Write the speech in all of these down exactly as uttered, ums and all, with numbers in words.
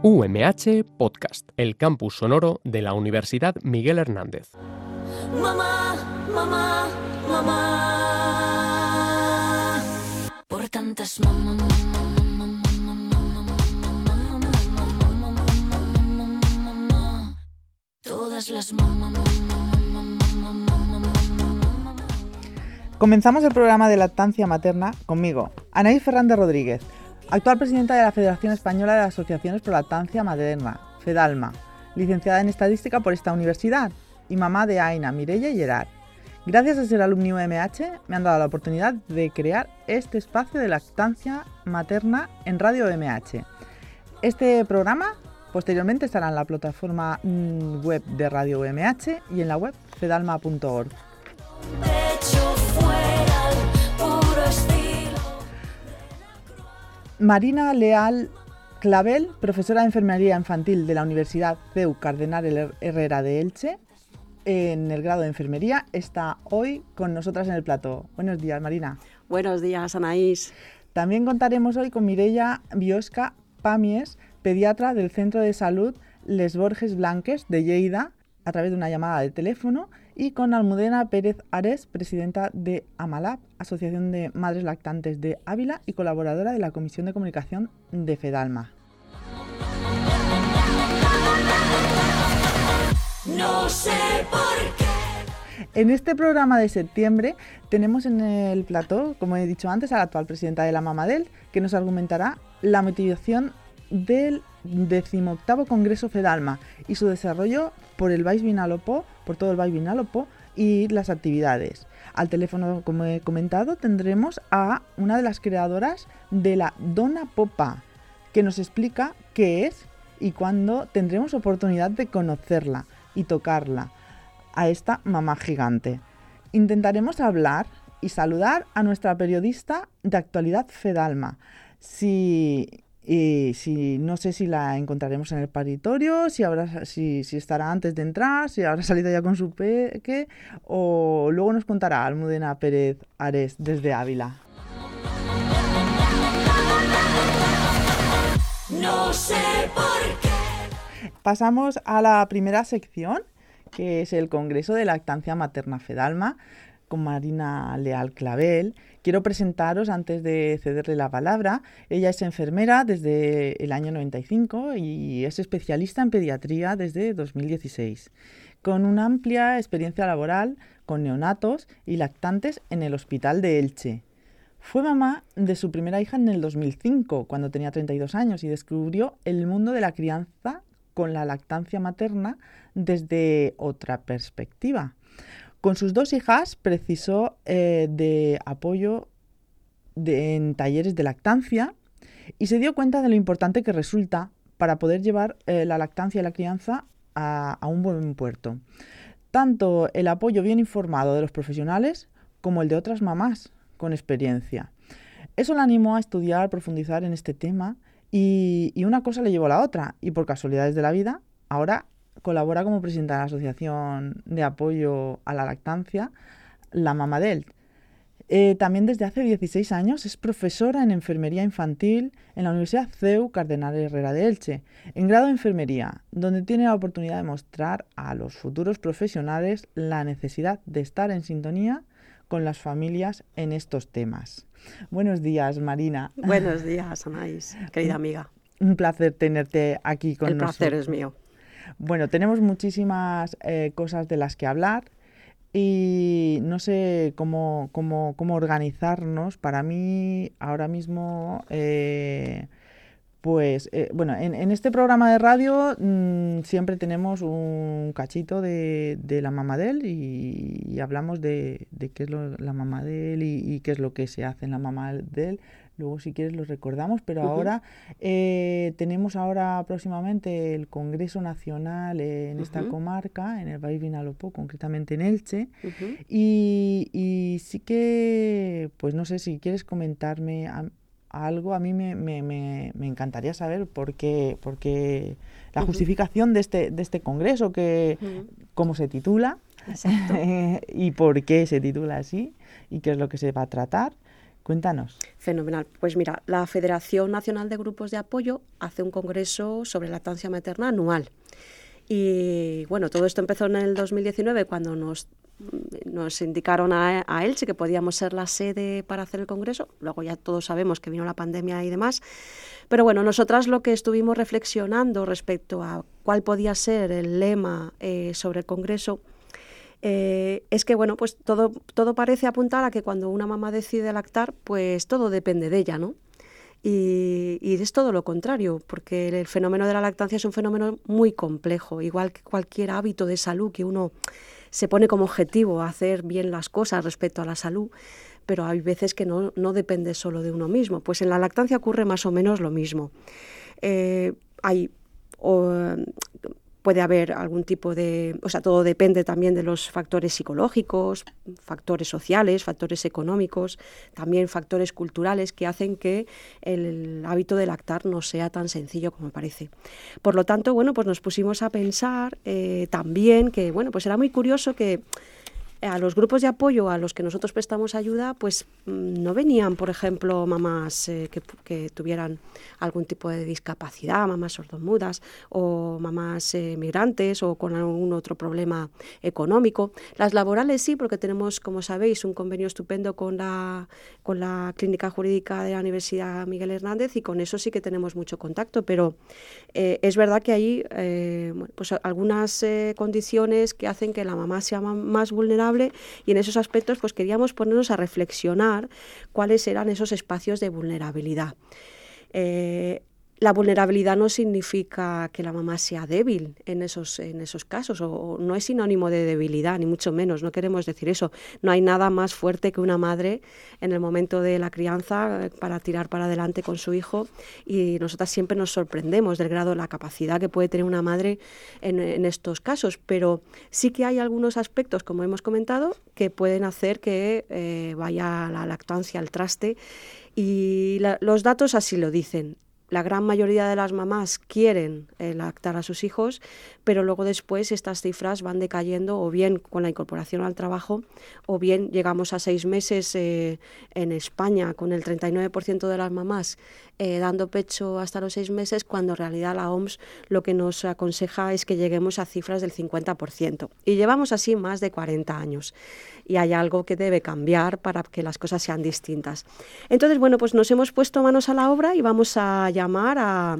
U M H Podcast, el campus sonoro de la Universidad Miguel Hernández. Mamá, mamá, mamá, por tantas mamá, todas las mamá. Comenzamos el programa de lactancia materna conmigo, Anaís Fernández Rodríguez, actual presidenta de la Federación Española de Asociaciones por Lactancia Materna, FEDALMA, licenciada en Estadística por esta universidad y mamá de Aina, Mireia y Gerard. Gracias a ser alumni U M H me han dado la oportunidad de crear este espacio de lactancia materna en Radio U M H. Este programa posteriormente estará en la plataforma web de Radio U M H y en la web fedalma punto org. Marina Leal Clavel, profesora de Enfermería Infantil de la Universidad C E U Cardenal Herrera de Elche, en el grado de Enfermería, está hoy con nosotras en el plató. Buenos días, Marina. Buenos días, Anaís. También contaremos hoy con Mireia Biosca Pamies, pediatra del Centro de Salud Les Borges Blanques de Lleida, a través de una llamada de teléfono, y con Almudena Pérez Ares, presidenta de AMALAB, Asociación de Madres Lactantes de Ávila y colaboradora de la Comisión de Comunicación de FEDALMA. No sé por qué. En este programa de septiembre tenemos en el plató, como he dicho antes, a la actual presidenta de la Mamadel, que nos argumentará la motivación del decimoctavo Congreso FEDALMA y su desarrollo por el Baix Vinalopó, por todo el Baix Vinalopó y las actividades. Al teléfono, como he comentado, tendremos a una de las creadoras de la Dona Popa, que nos explica qué es y cuándo tendremos oportunidad de conocerla y tocarla, a esta mamá gigante. Intentaremos hablar y saludar a nuestra periodista de actualidad FEDALMA. Si... Y si no sé si la encontraremos en el paritorio, si habrá, si, si estará antes de entrar, si habrá salido ya con su peque, o luego nos contará Almudena Pérez Ares desde Ávila. No sé por qué. Pasamos a la primera sección, que es el Congreso de Lactancia Materna FEDALMA, con Marina Leal Clavel. Quiero presentaros, antes de cederle la palabra, ella es enfermera desde el año noventa y cinco y es especialista en pediatría desde dos mil dieciséis, con una amplia experiencia laboral con neonatos y lactantes en el Hospital de Elche. Fue mamá de su primera hija en el dos mil cinco, cuando tenía treinta y dos años, y descubrió el mundo de la crianza con la lactancia materna desde otra perspectiva. Con sus dos hijas precisó eh, de apoyo de, en talleres de lactancia y se dio cuenta de lo importante que resulta para poder llevar eh, la lactancia y la crianza a, a un buen puerto. Tanto el apoyo bien informado de los profesionales como el de otras mamás con experiencia. Eso la animó a estudiar, profundizar en este tema y, y una cosa le llevó a la otra, y por casualidades de la vida, ahora colabora como presidenta de la Asociación de Apoyo a la Lactancia, la Mamadel. Eh, también desde hace dieciséis años es profesora en Enfermería Infantil en la Universidad C E U Cardenal Herrera de Elche, en grado de Enfermería, donde tiene la oportunidad de mostrar a los futuros profesionales la necesidad de estar en sintonía con las familias en estos temas. Buenos días, Marina. Buenos días, Anaís, querida amiga. Un placer tenerte aquí con nosotros. El placer es mío. Bueno, tenemos muchísimas eh, cosas de las que hablar y no sé cómo, cómo, cómo organizarnos. Para mí, ahora mismo, eh, pues, eh, bueno, en, en este programa de radio mmm, siempre tenemos un cachito de, de la Mamadel y, y hablamos de, de qué es lo, la Mamadel y, y qué es lo que se hace en la Mamadel. Luego, si quieres, los recordamos, pero uh-huh. ahora eh, tenemos ahora próximamente el Congreso Nacional eh, en uh-huh. esta comarca, en el Baix Vinalopó, concretamente en Elche, uh-huh. y, y sí que, pues no sé, si quieres comentarme a, a algo, a mí me, me, me, me encantaría saber por qué, por qué la uh-huh. justificación de este, de este Congreso, que uh-huh. cómo se titula, y por qué se titula así, y qué es lo que se va a tratar. Cuéntanos. Fenomenal. Pues mira, la Federación Nacional de Grupos de Apoyo hace un congreso sobre lactancia materna anual. Y bueno, todo esto empezó en el dos mil diecinueve cuando nos, nos indicaron a, a Elche que podíamos ser la sede para hacer el congreso. Luego ya todos sabemos que vino la pandemia y demás. Pero bueno, nosotras lo que estuvimos reflexionando respecto a cuál podía ser el lema eh, sobre el congreso eh, es que bueno, pues todo, todo parece apuntar a que cuando una mamá decide lactar, pues todo depende de ella, ¿no? Y, y es todo lo contrario, porque el fenómeno de la lactancia es un fenómeno muy complejo, igual que cualquier hábito de salud que uno se pone como objetivo hacer bien las cosas respecto a la salud, pero hay veces que no, no depende solo de uno mismo. Pues en la lactancia ocurre más o menos lo mismo. Eh, hay... O, Puede haber algún tipo de... O sea, todo depende también de los factores psicológicos, factores sociales, factores económicos, también factores culturales que hacen que el hábito de lactar no sea tan sencillo como parece. Por lo tanto, bueno, pues nos pusimos a pensar eh, también que, bueno, pues era muy curioso que a los grupos de apoyo a los que nosotros prestamos ayuda, pues no venían, por ejemplo, mamás eh, que, que tuvieran algún tipo de discapacidad, mamás sordomudas o mamás eh, migrantes o con algún otro problema económico. Las laborales sí, porque tenemos, como sabéis, un convenio estupendo con la, con la Clínica Jurídica de la Universidad Miguel Hernández y con eso sí que tenemos mucho contacto, pero eh, es verdad que hay eh, pues algunas eh, condiciones que hacen que la mamá sea más vulnerable y en esos aspectos pues queríamos ponernos a reflexionar cuáles eran esos espacios de vulnerabilidad. Eh, la vulnerabilidad no significa que la mamá sea débil en esos, en esos casos, o, o no es sinónimo de debilidad, ni mucho menos, no queremos decir eso. No hay nada más fuerte que una madre en el momento de la crianza para tirar para adelante con su hijo, y nosotras siempre nos sorprendemos del grado de la capacidad que puede tener una madre en, en estos casos, pero sí que hay algunos aspectos, como hemos comentado, que pueden hacer que eh, vaya la lactancia al traste, y la, los datos así lo dicen. La gran mayoría de las mamás quieren eh, lactar a sus hijos, pero luego después estas cifras van decayendo, o bien con la incorporación al trabajo, o bien llegamos a seis meses eh, en España con el treinta y nueve por ciento de las mamás eh, dando pecho hasta los seis meses, cuando en realidad la O M S lo que nos aconseja es que lleguemos a cifras del cincuenta por ciento. Y llevamos así más de cuarenta años. Y hay algo que debe cambiar para que las cosas sean distintas. Entonces, bueno, pues nos hemos puesto manos a la obra y vamos a llamar a,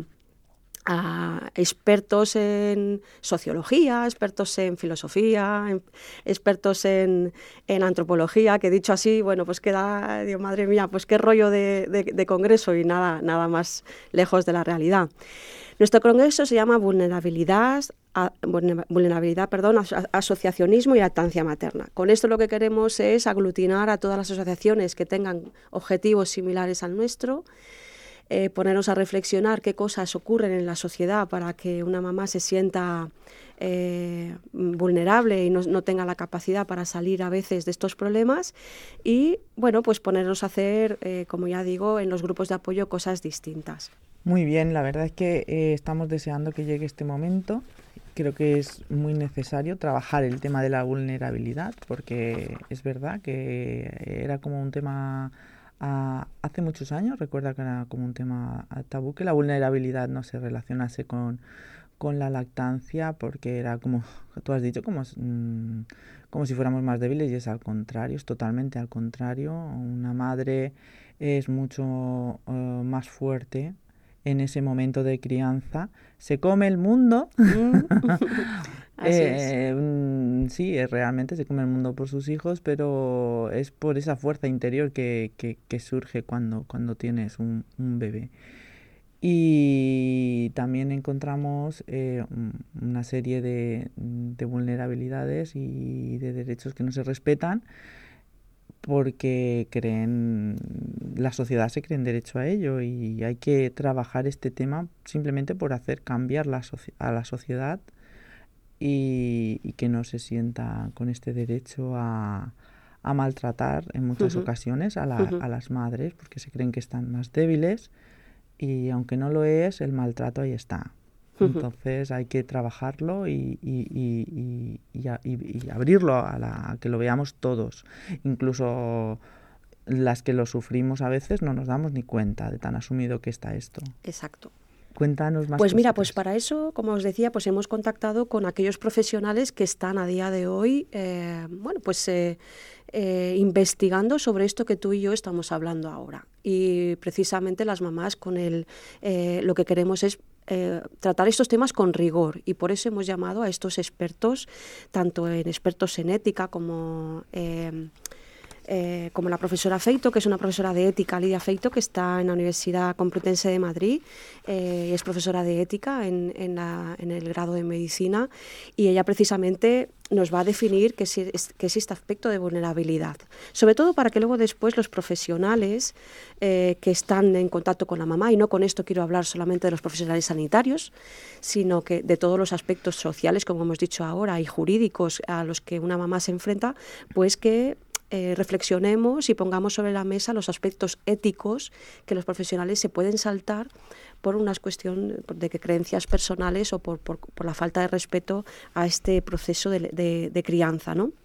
a expertos en sociología, expertos en filosofía, en, expertos en, en antropología, que dicho así, bueno, pues queda, digo, madre mía, pues qué rollo de, de, de congreso y nada, nada más lejos de la realidad. Nuestro congreso se llama Vulnerabilidad, a, vulnerabilidad perdón, as, Asociacionismo y Lactancia Materna. Con esto lo que queremos es aglutinar a todas las asociaciones que tengan objetivos similares al nuestro, eh, ponernos a reflexionar qué cosas ocurren en la sociedad para que una mamá se sienta eh, vulnerable y no, no tenga la capacidad para salir a veces de estos problemas, y bueno, pues ponernos a hacer, eh, como ya digo, en los grupos de apoyo cosas distintas. Muy bien, la verdad es que eh, estamos deseando que llegue este momento. Creo que es muy necesario trabajar el tema de la vulnerabilidad, porque es verdad que era como un tema uh, hace muchos años, recuerda que era como un tema tabú, que la vulnerabilidad no se relacionase con, con la lactancia, porque era como tú has dicho, como, mmm, como si fuéramos más débiles, y es al contrario, es totalmente al contrario. Una madre es mucho uh, más fuerte en ese momento de crianza, se come el mundo. Mm. Así eh, es. Sí, realmente se come el mundo por sus hijos, pero es por esa fuerza interior que, que, que surge cuando, cuando tienes un, un bebé. Y también encontramos eh, una serie de, de vulnerabilidades y de derechos que no se respetan, porque creen, la sociedad se cree en derecho a ello, y hay que trabajar este tema simplemente por hacer cambiar la soci- a la sociedad y, y que no se sienta con este derecho a, a maltratar en muchas uh-huh. ocasiones a, la, uh-huh. a las madres, porque se creen que están más débiles, y aunque no lo es, el maltrato ahí está. Entonces hay que trabajarlo y, y, y, y, y, y abrirlo a, la, a que lo veamos todos. Incluso las que lo sufrimos a veces no nos damos ni cuenta de tan asumido que está esto. Exacto. Cuéntanos más. Pues mira, cositas. pues para eso, como os decía, pues hemos contactado con aquellos profesionales que están a día de hoy, eh, bueno, pues eh, eh, investigando sobre esto que tú y yo estamos hablando ahora. Y precisamente las mamás con el, eh, lo que queremos es eh, tratar estos temas con rigor, y por eso hemos llamado a estos expertos, tanto en expertos en ética como eh, Eh, como la profesora Feito, que es una profesora de ética, Lidia Feito, que está en la Universidad Complutense de Madrid, eh, y es profesora de ética en, en, la, en el grado de medicina, y ella precisamente nos va a definir qué es, qué es este aspecto de vulnerabilidad, sobre todo para que luego después los profesionales eh, que están en contacto con la mamá, y no con esto quiero hablar solamente de los profesionales sanitarios, sino que de todos los aspectos sociales, como hemos dicho ahora, y jurídicos a los que una mamá se enfrenta, pues que Eh, reflexionemos y pongamos sobre la mesa los aspectos éticos que los profesionales se pueden saltar por una cuestión de que creencias personales o por, por, por la falta de respeto a este proceso de, de, de crianza, ¿no?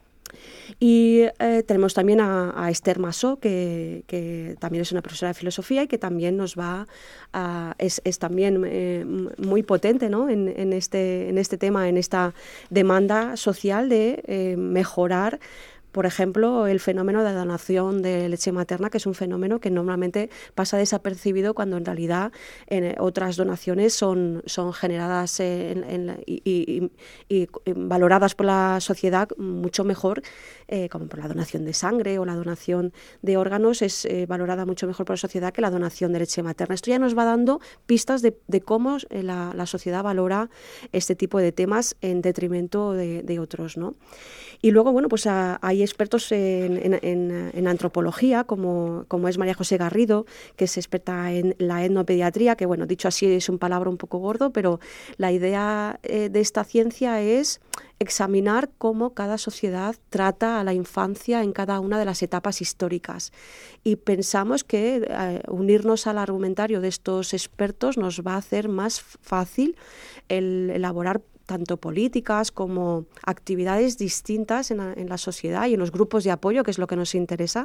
Y eh, tenemos también a, a Esther Masó, que, que también es una profesora de filosofía y que también nos va a, es, es también eh, muy potente, ¿no? en, en, este, en este tema, en esta demanda social de eh, mejorar, por ejemplo, el fenómeno de donación de leche materna, que es un fenómeno que normalmente pasa desapercibido cuando en realidad en otras donaciones son, son generadas en, en, y, y, y, y valoradas por la sociedad mucho mejor, eh, como por la donación de sangre o la donación de órganos, es eh, valorada mucho mejor por la sociedad que la donación de leche materna. Esto ya nos va dando pistas de, de cómo la, la sociedad valora este tipo de temas en detrimento de, de otros, ¿no? Y luego, bueno, pues a, hay expertos en, en, en, en antropología, como, como es María José Garrido, que es experta en la etnopediatría, que, bueno, dicho así es un palabra un poco gordo, pero la idea eh, de esta ciencia es examinar cómo cada sociedad trata a la infancia en cada una de las etapas históricas. Y pensamos que eh, unirnos al argumentario de estos expertos nos va a hacer más fácil el elaborar tanto políticas como actividades distintas en la, en la sociedad y en los grupos de apoyo, que es lo que nos interesa,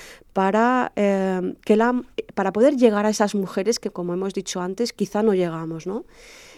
para, eh, que la, para poder llegar a esas mujeres que, como hemos dicho antes, quizá no llegamos, ¿no?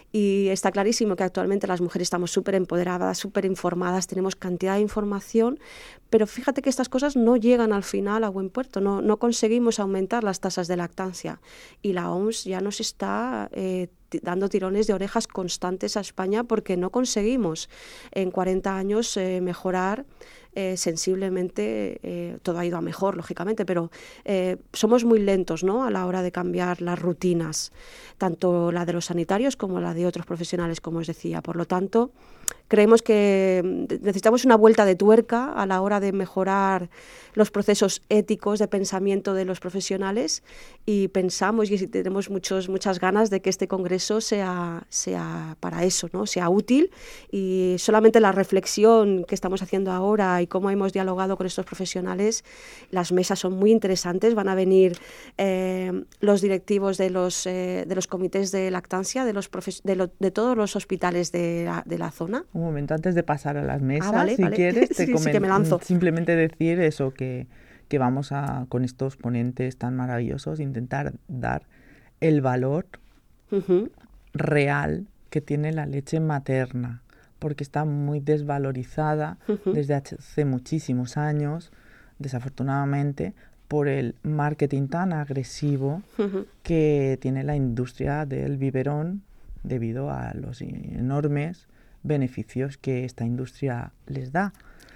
Y está clarísimo que actualmente las mujeres estamos súper empoderadas, súper informadas, tenemos cantidad de información, pero fíjate que estas cosas no llegan al final a buen puerto, no, no conseguimos aumentar las tasas de lactancia. Y la O M S ya nos está eh, dando tirones de orejas constantes a España porque no conseguimos en cuarenta años eh, mejorar Eh, sensiblemente, eh, todo ha ido a mejor, lógicamente, pero eh, somos muy lentos, ¿no?, a la hora de cambiar las rutinas, tanto la de los sanitarios como la de otros profesionales, como os decía. Por lo tanto, creemos que necesitamos una vuelta de tuerca a la hora de mejorar los procesos éticos de pensamiento de los profesionales, y pensamos y tenemos muchos, muchas ganas de que este congreso sea, sea para eso, ¿no?, sea útil, y solamente la reflexión que estamos haciendo ahora y cómo hemos dialogado con estos profesionales, las mesas son muy interesantes, van a venir eh, los directivos de los, eh, de los comités de lactancia de, los profes- de, lo, de todos los hospitales de la, de la zona. Un momento, antes de pasar a las mesas, ah, vale, si vale. quieres, te sí, comen- sí que me lanzo. simplemente decir eso, que, que vamos a, con estos ponentes tan maravillosos, intentar dar el valor Uh-huh. real que tiene la leche materna, porque está muy desvalorizada Uh-huh. desde hace muchísimos años, desafortunadamente, por el marketing tan agresivo Uh-huh. que tiene la industria del biberón debido a los enormes beneficios que esta industria les da.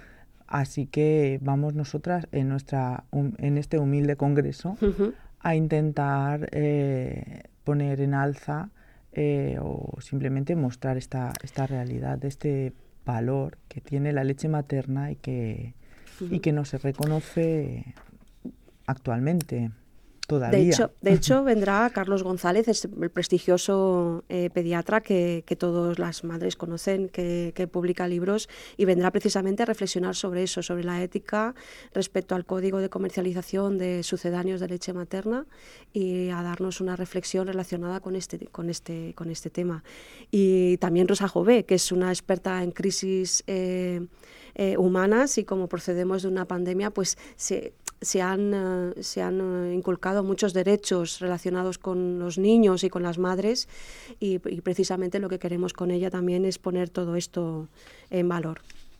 Así que vamos nosotras en, nuestra, um, en este humilde congreso Uh-huh. a intentar eh, poner en alza eh, o simplemente mostrar esta, esta realidad, este valor que tiene la leche materna y que, Uh-huh. y que no se reconoce actualmente todavía. De hecho, de hecho, vendrá Carlos González, es el prestigioso eh, pediatra que, que todas las madres conocen, que, que publica libros, y vendrá precisamente a reflexionar sobre eso, sobre la ética respecto al código de comercialización de sucedáneos de leche materna, y a darnos una reflexión relacionada con este, con este, con este tema. Y también Rosa Jové, que es una experta en crisis eh, eh, humanas, y como procedemos de una pandemia, pues se, se han, uh, se han uh, inculcado muchos derechos relacionados con los niños y con las madres y, y precisamente lo que queremos con ella también es poner todo esto en valor.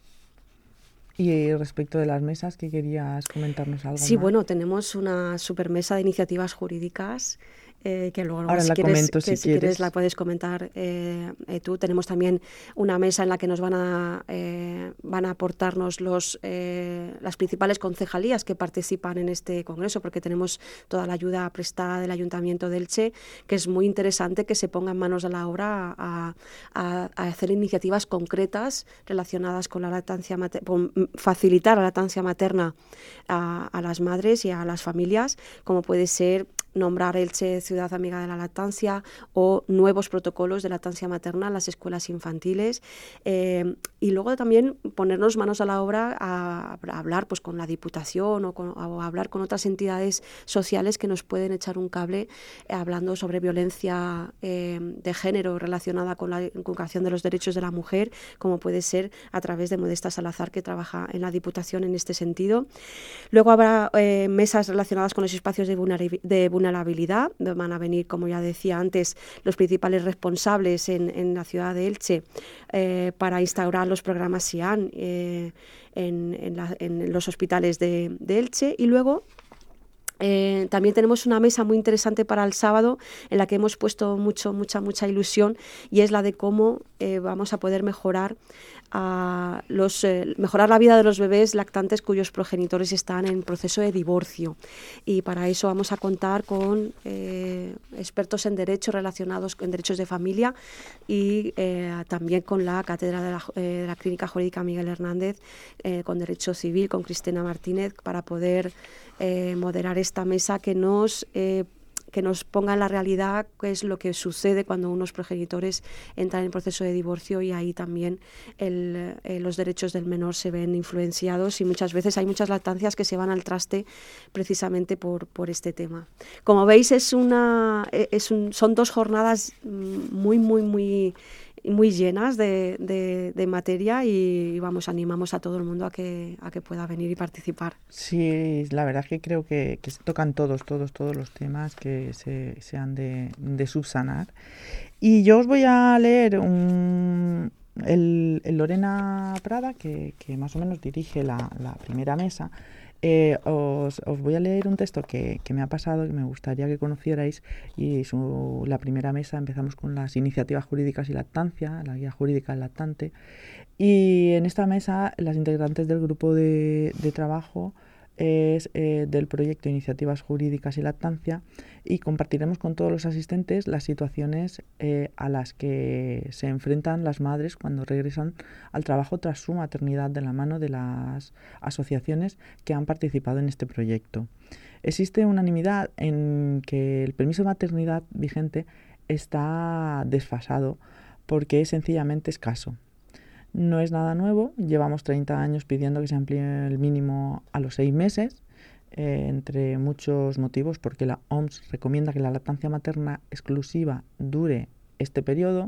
Y respecto de las mesas, ¿qué querías comentarnos algo Sí, más? bueno, tenemos una supermesa de iniciativas jurídicas eh, que luego, Ahora si, la quieres, comento, que si si quieres quieres. la puedes comentar eh, eh, tú. Tenemos también una mesa en la que nos van a eh, van a aportarnos los eh, las principales concejalías que participan en este congreso, porque tenemos toda la ayuda prestada del Ayuntamiento de Elche, que es muy interesante que se pongan manos a la obra a, a, a hacer iniciativas concretas relacionadas con la lactancia materna, con facilitar la lactancia materna a, a las madres y a las familias, como puede ser nombrar Elche Ciudad Amiga de la Lactancia o nuevos protocolos de lactancia materna en las escuelas infantiles eh, y luego también ponernos manos a la obra a, a hablar pues con la Diputación o, con, o a hablar con otras entidades sociales que nos pueden echar un cable eh, hablando sobre violencia eh, de género relacionada con la inculcación de los derechos de la mujer, como puede ser a través de Modesta Salazar, que trabaja en la Diputación en este sentido. Luego habrá eh, mesas relacionadas con los espacios de vulnerabilidad vulnerabilidad. Van a venir, como ya decía antes, los principales responsables en, en la ciudad de Elche eh, para instaurar los programas SIAN eh, en, en, la, en los hospitales de, de Elche. Y luego Eh, también tenemos una mesa muy interesante para el sábado en la que hemos puesto mucho, mucha, mucha ilusión, y es la de cómo eh, vamos a poder mejorar, a los, eh, mejorar la vida de los bebés lactantes cuyos progenitores están en proceso de divorcio. Y para eso vamos a contar con eh, expertos en derechos relacionados con derechos de familia y eh, también con la cátedra de la, eh, de la Clínica Jurídica Miguel Hernández, eh, con Derecho Civil, con Cristina Martínez, para poder eh, moderar esta mesa que nos eh, que nos ponga en la realidad qué es lo que sucede cuando unos progenitores entran en proceso de divorcio, y ahí también el, eh, los derechos del menor se ven influenciados, y muchas veces hay muchas lactancias que se van al traste precisamente por, por este tema. Como veis, es una, es un, son dos jornadas muy, muy, muy muy llenas de, de, de materia, y vamos, animamos a todo el mundo a que, a que pueda venir y participar. Sí, la verdad es que creo que, que se tocan todos, todos, todos los temas que se, se han de, de subsanar. Y yo os voy a leer un, el, el Lorena Prada, que, que más o menos dirige la, la primera mesa. Eh, os, os voy a leer un texto que, que me ha pasado, que me gustaría que conocierais, y su, la primera mesa empezamos con las iniciativas jurídicas y lactancia, la guía jurídica del lactante, y en esta mesa las integrantes del grupo de, de trabajo es eh, del proyecto Iniciativas Jurídicas y Lactancia, y compartiremos con todos los asistentes las situaciones eh, a las que se enfrentan las madres cuando regresan al trabajo tras su maternidad, de la mano de las asociaciones que han participado en este proyecto. Existe unanimidad en que el permiso de maternidad vigente está desfasado porque es sencillamente escaso. No es nada nuevo, llevamos treinta años pidiendo que se amplíe el mínimo a los seis meses, eh, entre muchos motivos, porque la O M S recomienda que la lactancia materna exclusiva dure este periodo,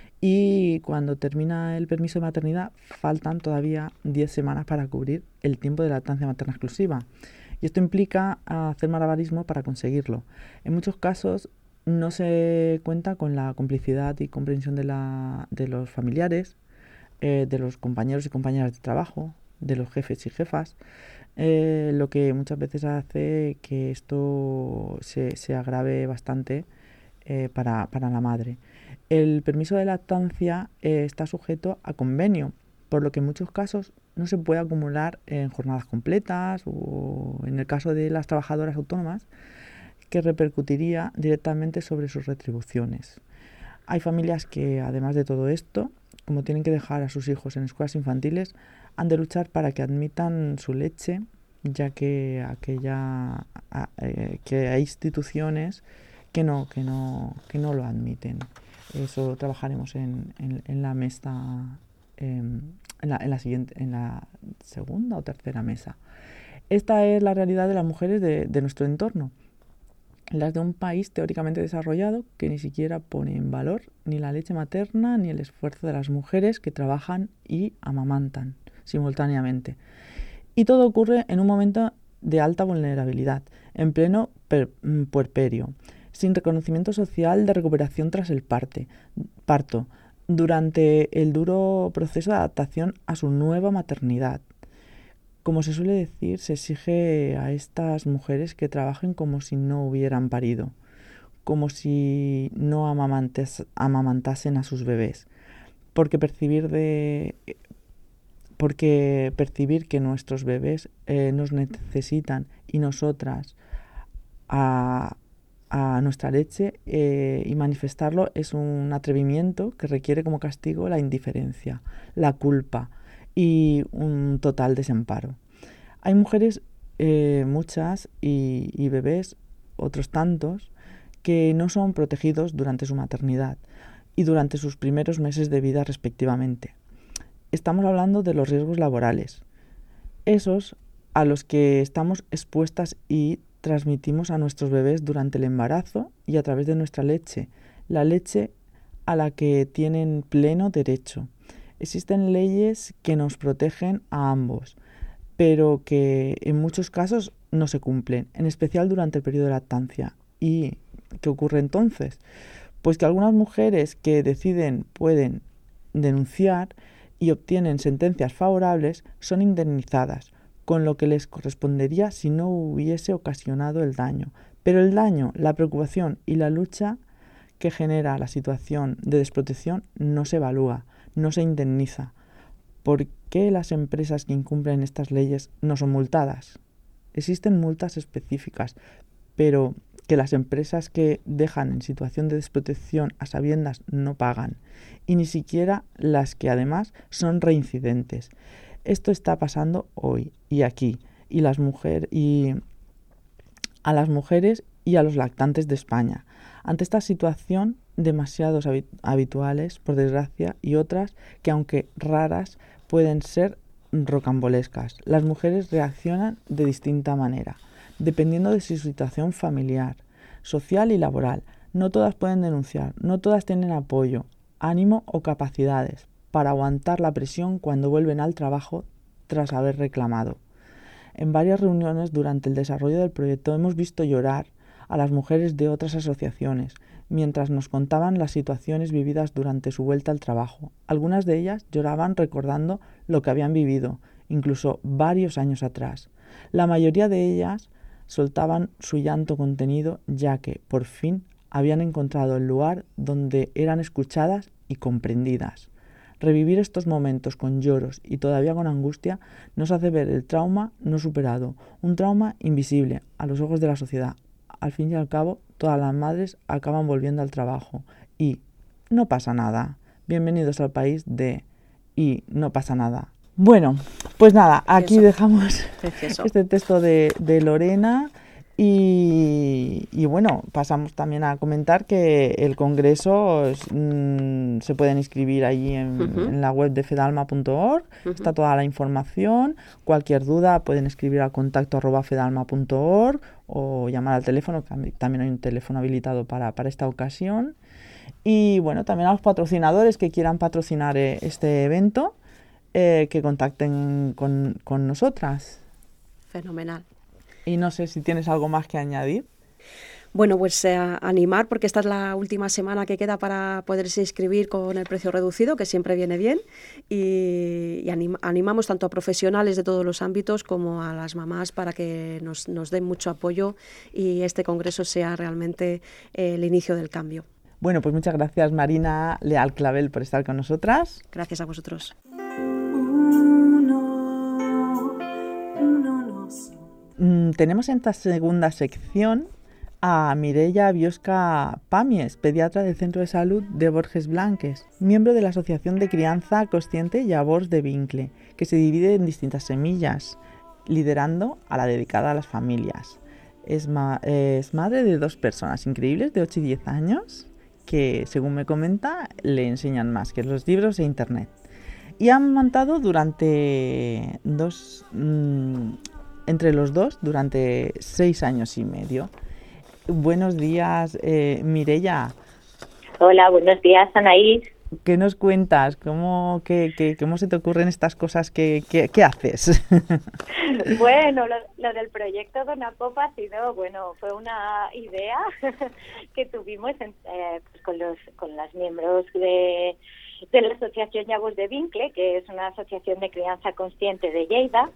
y cuando termina el permiso de maternidad faltan todavía diez semanas para cubrir el tiempo de lactancia materna exclusiva. Y esto implica hacer malabarismo para conseguirlo. En muchos casos no se cuenta con la complicidad y comprensión de, la, de los familiares, Eh, de los compañeros y compañeras de trabajo, de los jefes y jefas, eh, lo que muchas veces hace que esto se, se agrave bastante eh, para, para la madre. El permiso de lactancia eh, está sujeto a convenio, por lo que en muchos casos no se puede acumular en jornadas completas, o en el caso de las trabajadoras autónomas, que repercutiría directamente sobre sus retribuciones. Hay familias que, además de todo esto, como tienen que dejar a sus hijos en escuelas infantiles, han de luchar para que admitan su leche, ya que aquella a, eh, que hay instituciones que no, que no, que no lo admiten. Eso trabajaremos en, en, en la mesa, eh, en, la, en la siguiente, en la segunda o tercera mesa. Esta es la realidad de las mujeres de, de nuestro entorno, las de un país teóricamente desarrollado que ni siquiera pone en valor ni la leche materna ni el esfuerzo de las mujeres que trabajan y amamantan simultáneamente. Y todo ocurre en un momento de alta vulnerabilidad, en pleno per- puerperio, sin reconocimiento social de recuperación tras el parte, parto, durante el duro proceso de adaptación a su nueva maternidad. Como se suele decir, se exige a estas mujeres que trabajen como si no hubieran parido, como si no amamantes, amamantasen a sus bebés, porque percibir de porque percibir que nuestros bebés eh, nos necesitan y nosotras a, a nuestra leche eh, y manifestarlo es un atrevimiento que requiere como castigo la indiferencia, la culpa y un total desamparo. Hay mujeres, eh, muchas, y, y bebés, otros tantos, que no son protegidos durante su maternidad y durante sus primeros meses de vida respectivamente. Estamos hablando de los riesgos laborales, esos a los que estamos expuestas y transmitimos a nuestros bebés durante el embarazo y a través de nuestra leche, la leche a la que tienen pleno derecho. Existen leyes que nos protegen a ambos, pero que en muchos casos no se cumplen, en especial durante el periodo de lactancia. ¿Y qué ocurre entonces? Pues que algunas mujeres que deciden, pueden denunciar y obtienen sentencias favorables son indemnizadas, con lo que les correspondería si no hubiese ocasionado el daño. Pero el daño, la preocupación y la lucha que genera la situación de desprotección no se evalúa, no se indemniza. ¿Por qué las empresas que incumplen estas leyes no son multadas? Existen multas específicas, pero que las empresas que dejan en situación de desprotección a sabiendas no pagan, y ni siquiera las que además son reincidentes. Esto está pasando hoy y aquí, y las mujeres y a las mujeres y a los lactantes de España. Ante esta situación, demasiados habit- habituales, por desgracia, y otras que, aunque raras, pueden ser rocambolescas. Las mujeres reaccionan de distinta manera, dependiendo de su situación familiar, social y laboral. No todas pueden denunciar, no todas tienen apoyo, ánimo o capacidades para aguantar la presión cuando vuelven al trabajo tras haber reclamado. En varias reuniones durante el desarrollo del proyecto hemos visto llorar a las mujeres de otras asociaciones mientras nos contaban las situaciones vividas durante su vuelta al trabajo. Algunas de ellas lloraban recordando lo que habían vivido, incluso varios años atrás. La mayoría de ellas soltaban su llanto contenido ya que, por fin, habían encontrado el lugar donde eran escuchadas y comprendidas. Revivir estos momentos con lloros y todavía con angustia nos hace ver el trauma no superado, un trauma invisible a los ojos de la sociedad. Al fin y al cabo, todas las madres acaban volviendo al trabajo y no pasa nada. Bienvenidos al país de y no pasa nada. Bueno, pues nada, aquí Precioso. dejamos Precioso. este texto de, de Lorena. Y, y bueno, pasamos también a comentar que el congreso mmm, se pueden inscribir allí en, uh-huh. en la web de fedalma punto org, uh-huh. está toda la información. Cualquier duda pueden escribir a contacto arroba fedalma punto org o llamar al teléfono, que también hay un teléfono habilitado para, para esta ocasión. Y bueno, también a los patrocinadores que quieran patrocinar eh, este evento, eh, que contacten con, con nosotras. Fenomenal. Y no sé si tienes algo más que añadir. Bueno, pues eh, animar, porque esta es la última semana que queda para poderse inscribir con el precio reducido, que siempre viene bien, y, y anim, animamos tanto a profesionales de todos los ámbitos como a las mamás para que nos, nos den mucho apoyo y este congreso sea realmente eh, el inicio del cambio. Bueno, pues muchas gracias, Marina Leal Clavel, por estar con nosotras. Gracias a vosotros. Mm, tenemos en esta segunda sección a Mireia Biosca Pamies, pediatra del Centro de Salud de Borges Blanques, miembro de la Asociación de Crianza Consciente Llavors de Vincle, que se divide en distintas semillas, liderando a la dedicada a las familias. Es, ma- es madre de dos personas increíbles de ocho y diez años, que según me comenta le enseñan más que los libros e internet. Y han amamantado durante dos... Mmm, entre los dos durante seis años y medio. Buenos días, eh, Mireia. Hola, buenos días, Anaís. ¿qué nos cuentas? ¿Cómo, qué, qué, cómo se te ocurren estas cosas? ¿Qué, qué, qué haces? Bueno, lo, lo del proyecto Dona Popa ha sido, bueno, fue una idea que tuvimos en, eh, pues con los con las miembros de, de la Asociación Llagus de Vincle, que es una asociación de crianza consciente de Lleida,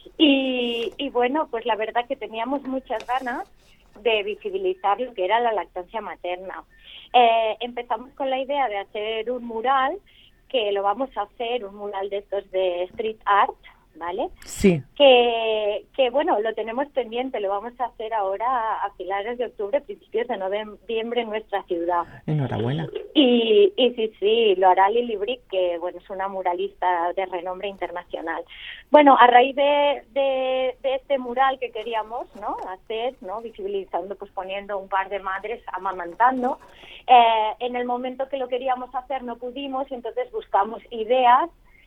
y, y bueno, pues la verdad que teníamos muchas ganas de visibilizar lo que era la lactancia materna. Eh, empezamos con la idea de hacer un mural, que lo vamos a hacer, un mural de estos de street art, ¿vale? Sí. Que, que bueno, lo tenemos pendiente, lo vamos a hacer ahora a finales de octubre, principios de noviembre en nuestra ciudad. Enhorabuena. Y, y sí, sí, lo hará Lili Brick, que bueno, es una muralista de renombre internacional. Bueno, a raíz de, de, de este mural que queríamos, ¿no?, hacer, ¿no?, visibilizando, pues poniendo un par de madres amamantando, eh, en el momento que lo queríamos hacer no pudimos, y entonces buscamos ideas.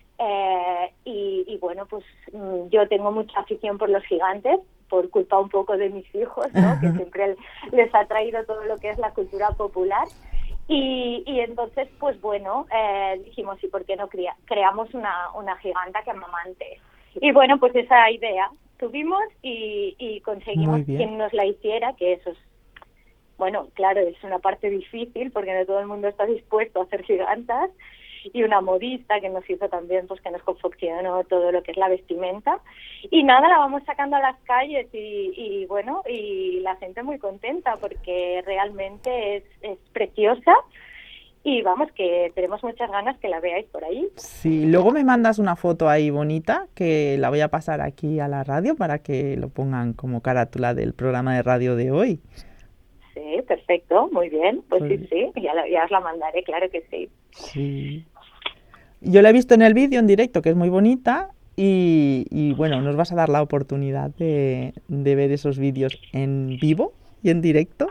Eh, y, y bueno, pues mm, yo tengo mucha afición por los gigantes, por culpa un poco de mis hijos, ¿no?, que siempre les ha traído todo lo que es la cultura popular. Y, y entonces, pues bueno, eh, dijimos, ¿y por qué no crea, creamos una, una giganta que amamante? Y bueno, pues esa idea tuvimos y, y conseguimos quien nos la hiciera, que eso es, bueno, claro, es una parte difícil porque no todo el mundo está dispuesto a hacer gigantas, y una modista que nos hizo también, pues que nos confeccionó todo lo que es la vestimenta, y nada, la vamos sacando a las calles y, y bueno, y la gente muy contenta porque realmente es, es preciosa, y vamos, que tenemos muchas ganas que la veáis por ahí. Sí, luego me mandas una foto ahí bonita que la voy a pasar aquí a la radio para que lo pongan como carátula del programa de radio de hoy. Sí, perfecto, muy bien, pues sí, sí, ya, la, ya os la mandaré, claro que sí. Sí. Yo la he visto en el vídeo en directo, que es muy bonita, y, y bueno, nos vas a dar la oportunidad de, de ver esos vídeos en vivo y en directo.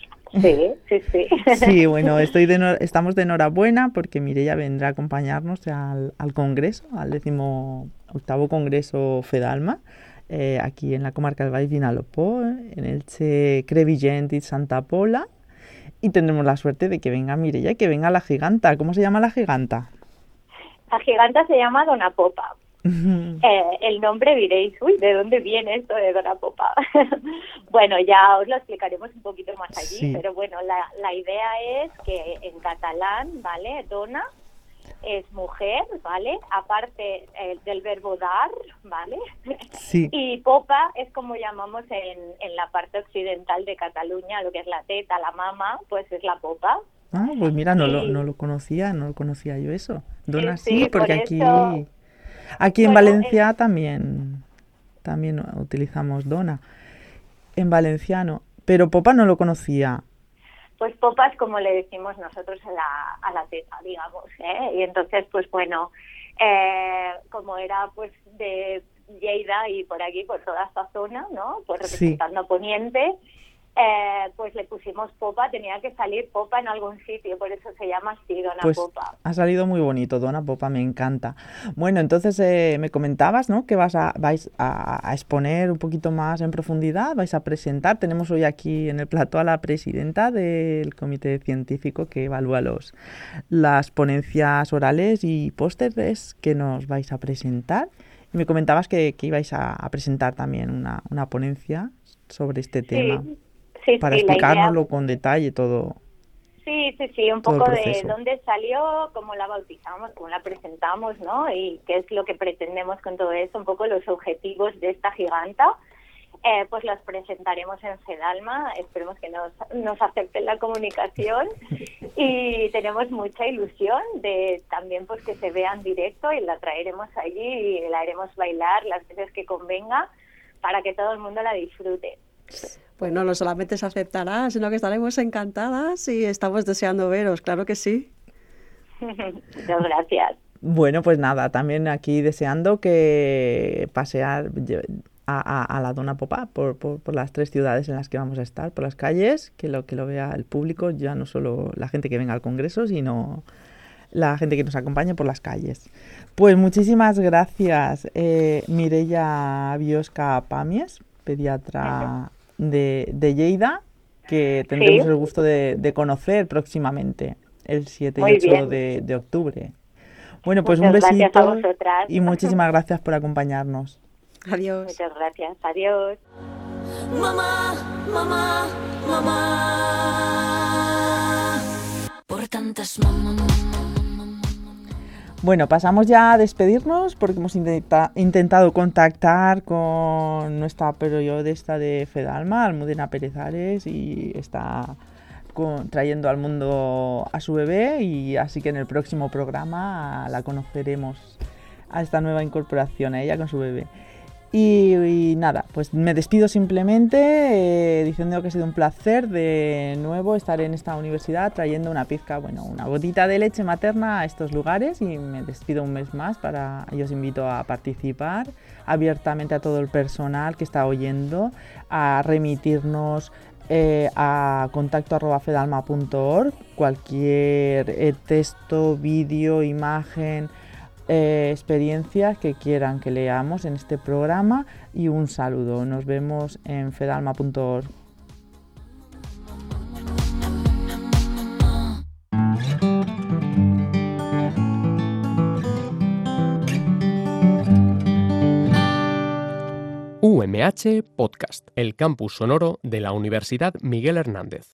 Sí, sí, sí. Sí, bueno, estoy de no, estamos de enhorabuena porque Mireia vendrá a acompañarnos al, al congreso, al decimoctavo congreso Fedalma, eh, aquí en la comarca del Baix Vinalopó, en Elche, Crevillent y Santa Pola, y tendremos la suerte de que venga Mireia y que venga la giganta. ¿Cómo se llama la giganta? La giganta se llama Dona Popa. eh, el nombre diréis, uy, ¿de dónde viene esto de Dona Popa? Bueno, ya os lo explicaremos un poquito más allí, sí. Pero bueno, la, la idea es que en catalán, ¿vale? Dona es mujer, ¿vale? Aparte eh, del verbo dar, ¿vale? Sí. Y popa es como llamamos en, en la parte occidental de Cataluña, lo que es la teta, la mama, pues es la popa. Ah, pues mira, no, sí. lo, no lo conocía, no lo conocía yo eso. Dona sí, sí, porque por aquí, eso, aquí en bueno, Valencia es, también, también utilizamos dona, en valenciano, pero popa no lo conocía. Pues popa es como le decimos nosotros a la, a la teta, digamos, ¿eh? Y entonces, pues bueno, eh, como era pues de Lleida y por aquí, por toda esta zona, ¿no? Pues representando sí. Poniente, eh, pues le pusimos popa, tenía que salir popa en algún sitio, por eso se llama así, Dona pues Popa. Ha salido muy bonito, Dona Popa, me encanta. Bueno, entonces eh, me comentabas, ¿no?, que vas a, vais a, a exponer un poquito más en profundidad, vais a presentar. Tenemos hoy aquí en el plató a la presidenta del comité científico que evalúa los, las ponencias orales y pósteres que nos vais a presentar. Y me comentabas que, que ibais a, a presentar también una, una ponencia sobre este tema. Sí. Sí, para sí, explicárnoslo con detalle todo. Sí, sí, sí, un poco de dónde salió, cómo la bautizamos, cómo la presentamos, ¿no? Y qué es lo que pretendemos con todo esto, un poco los objetivos de esta giganta. Eh, pues los presentaremos en Fedalma, esperemos que nos, nos acepten la comunicación y tenemos mucha ilusión de también pues que se vea en directo y la traeremos allí y la haremos bailar las veces que convenga para que todo el mundo la disfrute. Bueno, no solamente se aceptará, sino que estaremos encantadas y estamos deseando veros, claro que sí. Muchas gracias. Bueno, pues nada, también aquí deseando que pasear a, a, a la Dona Popa por, por, por las tres ciudades en las que vamos a estar, por las calles, que lo, que lo vea el público, ya no solo la gente que venga al congreso, sino la gente que nos acompañe por las calles. Pues muchísimas gracias, eh, Mireia Biosca Pamies, pediatra de, de Lleida, que tendremos sí. el gusto de, de conocer próximamente el siete Muy y ocho bien. de, de octubre. Bueno, pues Muchas un gracias besito a vosotras. y muchísimas gracias por acompañarnos. Adiós. Muchas gracias. Adiós. Mamá, mamá, mamá. Por tantas mamá, Bueno, pasamos ya a despedirnos porque hemos intenta- intentado contactar con nuestra periodista de Fedalma, Almudena Pérez Ares, y está con- trayendo al mundo a su bebé, y así que en el próximo programa la conoceremos a esta nueva incorporación, a ella con su bebé. Y, y nada, pues me despido simplemente eh, diciendo que ha sido un placer de nuevo estar en esta universidad trayendo una pizca, bueno, una gotita de leche materna a estos lugares, y me despido un mes más para, y os invito a participar abiertamente a todo el personal que está oyendo, a remitirnos eh, a contacto arroba fedalma punto org cualquier eh, texto, vídeo, imagen, Eh, experiencias que quieran que leamos en este programa, y un saludo. Nos vemos en fedalma punto org. U M H Podcast, el campus sonoro de la Universidad Miguel Hernández.